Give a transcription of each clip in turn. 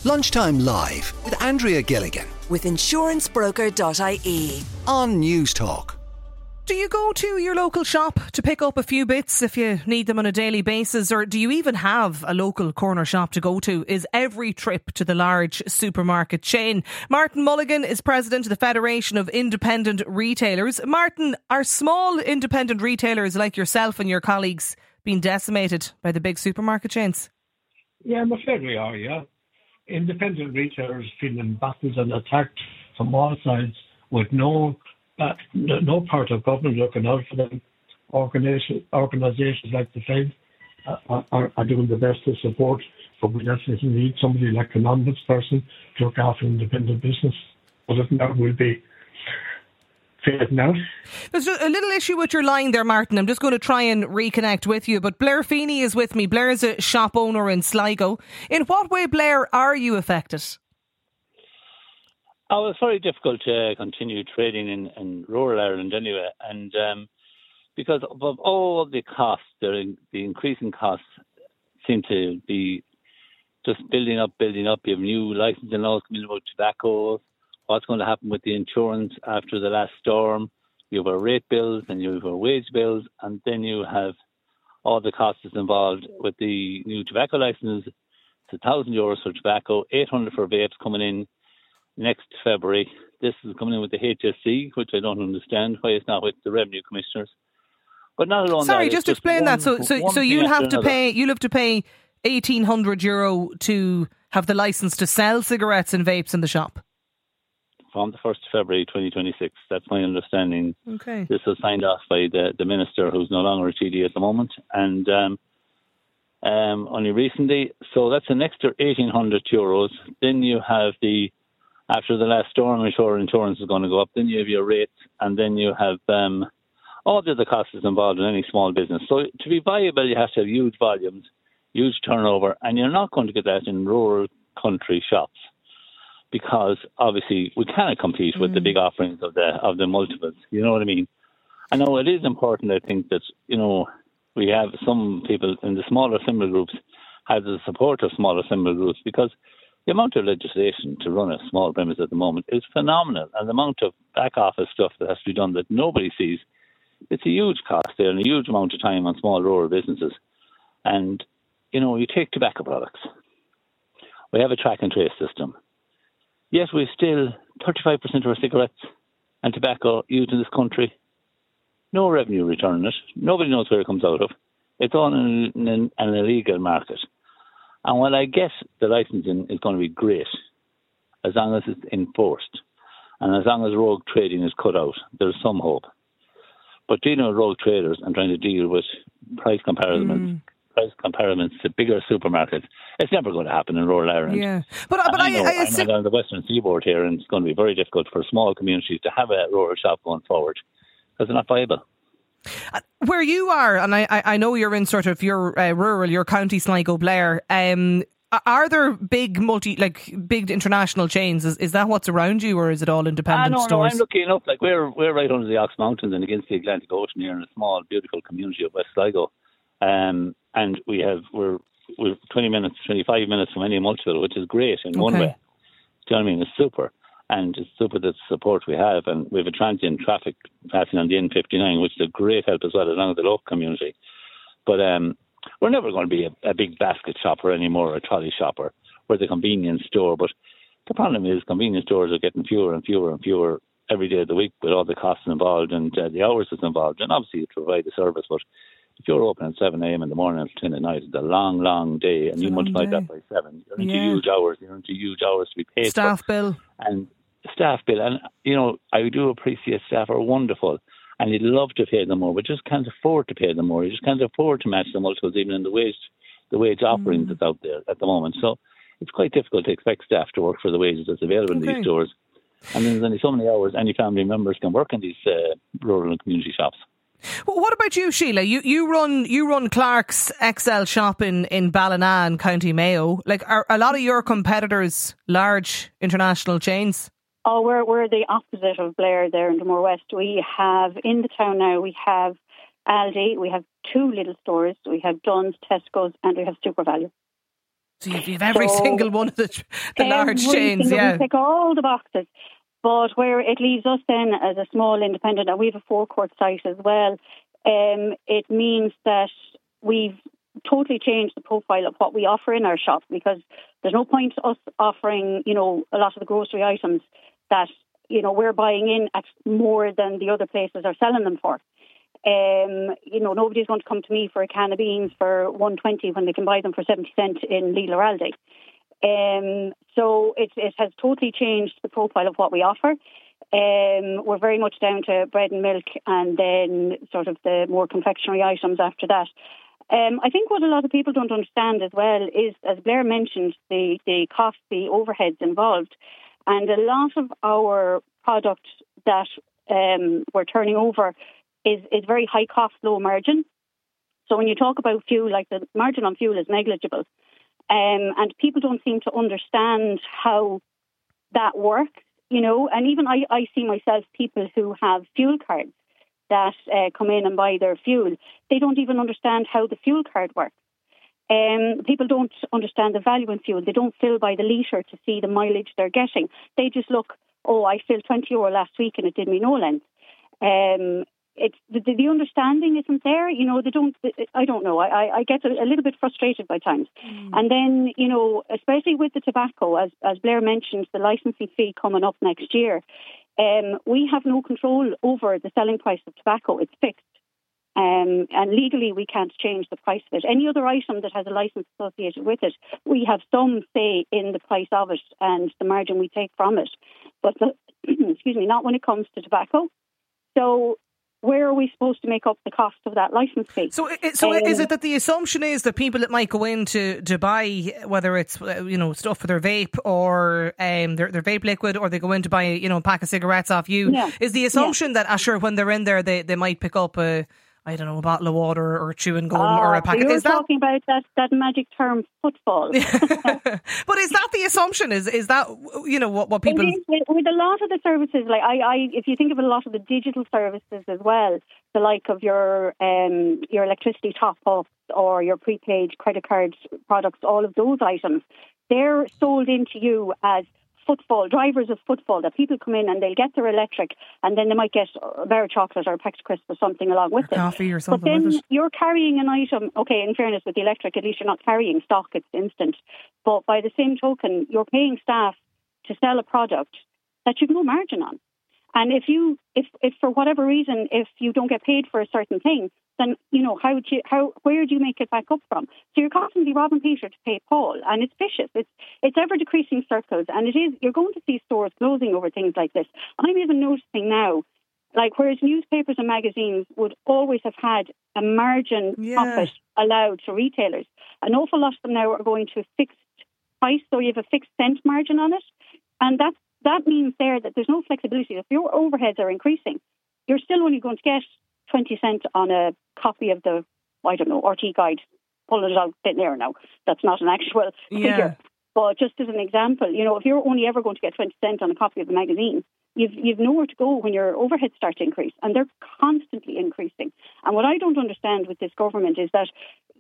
Lunchtime Live with Andrea Gilligan with insurancebroker.ie on News Talk. Do you go to your local shop to pick up a few bits if you need them on a daily basis, or do you even have a local corner shop to go to? Is every trip to the large supermarket chain? Martin Mulligan is president of the Federation of Independent Retailers. Martin, are small independent retailers like yourself and your colleagues being decimated by the big supermarket chains? Yeah, I'm afraid we are, yeah. Independent retailers feeling battered and attacked from all sides with no part of government looking out for them. Organisations like the Fed are doing the best to support, but we definitely need somebody like an ombudsperson to look after independent business. But if not, we'll be fading out. There's a little issue with your line there, Martin. I'm just going to try and reconnect with you. But Blair Feeney is with me. Blair is a shop owner in Sligo. In what way, Blair, are you affected? Oh, it's very difficult to continue trading in rural Ireland anyway. And because of all the costs, the increasing costs seem to be just building up. You have new licensing laws coming about tobacco. What's going to happen with the insurance after the last storm? You have our rate bills and you have our wage bills, and then you have all the costs involved with the new tobacco license. It's €1,000 for tobacco, 800 for vapes coming in next February. This is coming in with the HSC, which I don't understand why it's not with the revenue commissioners. But not alone. Sorry, that, just explain that. So you'll have to pay €1,800 to have the license to sell cigarettes and vapes in the shop from the 1st of February 2026. That's my understanding. Okay. This was signed off by the minister, who's no longer a TD at the moment, and only recently. So that's an extra €1,800. Then you have after the last storm, I'm sure insurance is going to go up. Then you have your rates, and then you have all the other costs involved in any small business. So to be viable, you have to have huge volumes, huge turnover, and you're not going to get that in rural country shops, because obviously we cannot compete with the big offerings of the multiples. You know what I mean? I know it is important, I think, that, we have some people in the smaller similar groups have the support of smaller similar groups, because the amount of legislation to run a small premise at the moment is phenomenal, and the amount of back office stuff that has to be done that nobody sees, it's a huge cost there and a huge amount of time on small rural businesses. And, you take tobacco products. We have a track and trace system. Yet we still 35% of our cigarettes and tobacco used in this country. No revenue return on it. Nobody knows where it comes out of. It's all in an illegal market. And while I guess the licensing is going to be great, as long as it's enforced, and as long as rogue trading is cut out, there's some hope. But dealing with rogue traders and trying to deal with price comparisons to bigger supermarkets, it's never going to happen in rural Ireland. Yeah, but I know on the Western Seaboard here, and it's going to be very difficult for small communities to have a rural shop going forward, because they're not viable. Where you are, and I know you're in sort of your rural, your county Sligo, Blair. Are there big big international chains? Is that what's around you, or is it all independent stores? No, I'm lucky enough. Like we're right under the Ox Mountains and against the Atlantic Ocean here in a small, beautiful community of West Sligo, and we're 25 minutes from any multiple, which is great in one way. Do you know what I mean? It's super. And it's super the support we have, and we have a transient traffic passing on the N59, which is a great help as well, along with the local community. But we're never going to be a big basket shopper anymore, or a trolley shopper. We're the convenience store. But the problem is convenience stores are getting fewer and fewer and fewer every day of the week, with all the costs involved and the hours that's involved. And obviously you provide the service, but if you're open at 7 a.m. in the morning and 10 at night, it's a long, long day, and you multiply that by 7. You're into huge hours. You're into huge hours to be paid staff for. bill. And staff bill. And, I do appreciate staff are wonderful, and you'd love to pay them more, but just can't afford to pay them more. You just can't afford to match the multiples even in the wage offerings that's out there at the moment. So it's quite difficult to expect staff to work for the wages that's available in these stores. And then there's only so many hours any family members can work in these rural and community shops. Well, what about you, Sheila? You run Clark's XL shop in Ballina in County Mayo. Like, are a lot of your competitors large international chains? Oh, we're the opposite of Blair there in the Moor West. We have in the town now. We have Aldi. We have 2 little stores. We have Dunn's, Tesco's, and we have SuperValu. So you've every single one of the large chains, We tick all the boxes. But where it leaves us then as a small independent, and we have a forecourt site as well, it means that we've totally changed the profile of what we offer in our shop, because there's no point us offering, a lot of the grocery items that, we're buying in at more than the other places are selling them for. Nobody's going to come to me for a can of beans for $1.20 when they can buy them for 70 cents in Lidl or Aldi. So it has totally changed the profile of what we offer. We're very much down to bread and milk, and then sort of the more confectionery items after that. I think what a lot of people don't understand as well is, as Blair mentioned, the cost, the overheads involved. And a lot of our product that we're turning over is very high cost, low margin. So when you talk about fuel, like the margin on fuel is negligible. And people don't seem to understand how that works, And even I see myself, people who have fuel cards that come in and buy their fuel, they don't even understand how the fuel card works. People don't understand the value in fuel. They don't fill by the litre to see the mileage they're getting. They just look, I filled €20 last week and it did me no length. It's the understanding isn't there. They don't. I don't know. I get a little bit frustrated by times. And then, especially with the tobacco, as Blair mentioned, the licensing fee coming up next year, we have no control over the selling price of tobacco. It's fixed. And legally, we can't change the price of it. Any other item that has a license associated with it, we have some say in the price of it and the margin we take from it. But, not when it comes to tobacco. So where are we supposed to make up the cost of that license fee? So is it that the assumption is that people that might go in to buy, whether it's stuff for their vape or their vape liquid, or they go in to buy a pack of cigarettes off you, is the assumption that when they're in there they might pick up a bottle of water or chewing gum or a packet? You're talking about that magic term, footfall. But is that the assumption? Is that what people? With a lot of the services, like if you think of a lot of the digital services as well, the like of your electricity top up or your prepaid credit card products, all of those items, they're sold into you as footfall, drivers of footfall, that people come in and they'll get their electric and then they might get a bar of chocolate or a pack of crisps or something along with it. Coffee or something. But then with it. you're carrying an item, okay, in fairness with the electric, at least you're not carrying stock, it's instant. But by the same token, you're paying staff to sell a product that you've no margin on. And if for whatever reason, if you don't get paid for a certain thing, then, where do you make it back up from? So you're constantly robbing Peter to pay Paul, and it's vicious. It's ever decreasing circles, and you're going to see stores closing over things like this. I'm even noticing now, like whereas newspapers and magazines would always have had a margin profit allowed to retailers, an awful lot of them now are going to a fixed price, so you have a fixed cent margin on it, and that means there that there's no flexibility. If your overheads are increasing, you're still only going to get 20 cents on a copy of the, RT guide. Pulling it out thin air now. That's not an actual figure. But just as an example, if you're only ever going to get 20 cents on a copy of the magazine, you've nowhere to go when your overheads start to increase. And they're constantly increasing. And what I don't understand with this government is that,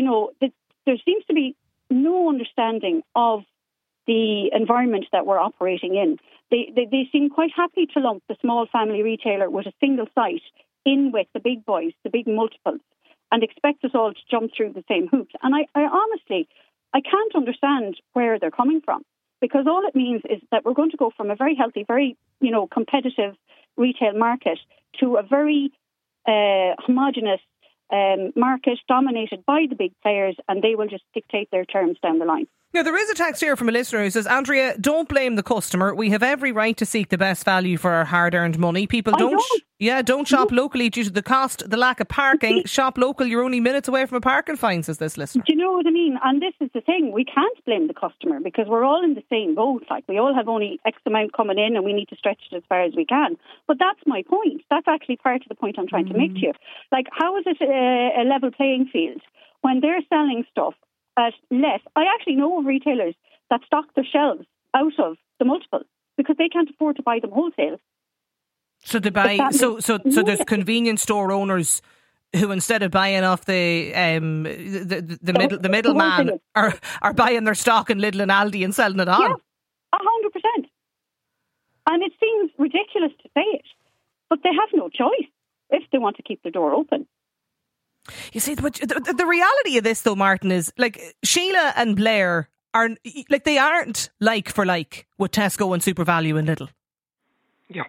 there seems to be no understanding of the environment that we're operating in. They seem quite happy to lump the small family retailer with a single site in with the big boys, the big multiples, and expect us all to jump through the same hoops. And I honestly can't understand where they're coming from, because all it means is that we're going to go from a very healthy, very, competitive retail market to a very homogenous market dominated by the big players, and they will just dictate their terms down the line. Now, there is a text here from a listener who says, Andrea, don't blame the customer. We have every right to seek the best value for our hard-earned money. People don't shop locally due to the cost, the lack of parking. Shop local, you're only minutes away from a parking fine, says this listener. Do you know what I mean? And this is the thing. We can't blame the customer because we're all in the same boat. Like, we all have only X amount coming in and we need to stretch it as far as we can. But that's my point. That's actually part of the point I'm trying to make to you. Like, how is it a level playing field when they're selling stuff at less? I actually know of retailers that stock their shelves out of the multiples because they can't afford to buy them wholesale. So they buy. So there's convenience store owners who instead of buying off the middleman are buying their stock in Lidl and Aldi and selling it on. Yeah, 100%. And it seems ridiculous to say it, but they have no choice if they want to keep the door open. You see, the reality of this, though, Martin, is like Sheila and Blair are like they aren't like for like with Tesco and SuperValu and Lidl. Yeah.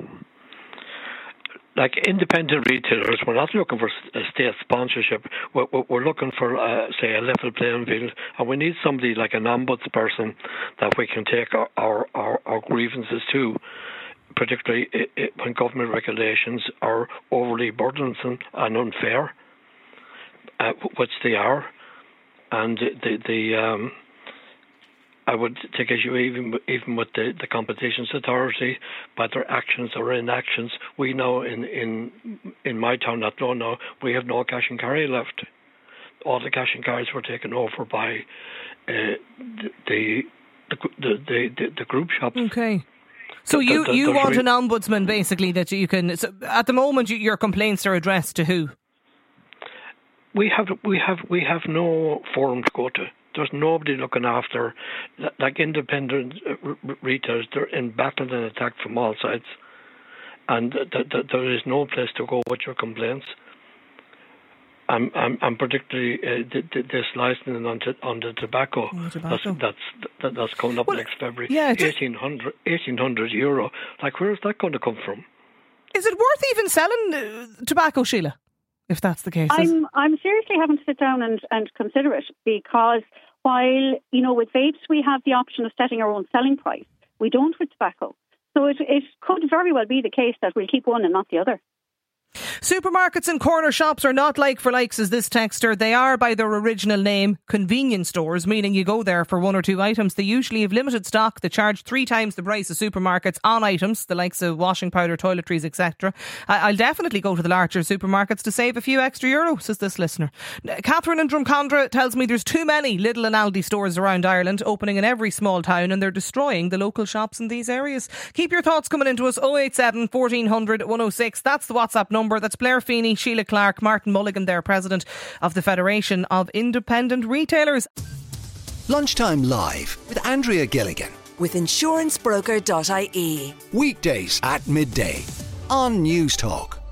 Like independent retailers, we're not looking for state sponsorship. We're looking for, say, a level playing field, and we need somebody like an ombudsperson that we can take our grievances to, particularly when government regulations are overly burdensome and unfair, which they are. And I would take issue even with the Competitions Authority by their actions or inactions. We know in my town, at Athlone, we have no cash and carry left. All the cash and carries were taken over by the group shops. Okay. So you want an ombudsman, basically, that you can. So at the moment, your complaints are addressed to who? We have no forum to go to. There's nobody looking after, like independent retailers. They're in battle and attack from all sides, and there is no place to go with your complaints. And particularly this licensing on the tobacco. That's coming up next February. Yeah, €1,800. Like, where is that going to come from? Is it worth even selling tobacco, Sheila? If that's the case, I'm seriously having to sit down and consider it, because while, with vapes we have the option of setting our own selling price, we don't with tobacco. So it could very well be the case that we'll keep one and not the other. Supermarkets and corner shops are not like for likes, as this texter. They are, by their original name, convenience stores, meaning you go there for one or two items. They usually have limited stock. They charge 3 times the price of supermarkets on items, the likes of washing powder, toiletries, etc. I'll definitely go to the larger supermarkets to save a few extra euro, says this listener. Catherine in Drumcondra tells me there's too many Lidl and Aldi stores around Ireland, opening in every small town, and they're destroying the local shops in these areas. Keep your thoughts coming into us. 087 1400 106. That's the WhatsApp number. That's Blair Feeney, Sheila Clark, Martin Mulligan there, President of the Federation of Independent Retailers. Lunchtime Live with Andrea Gilligan. With insurancebroker.ie. Weekdays at midday on News Talk.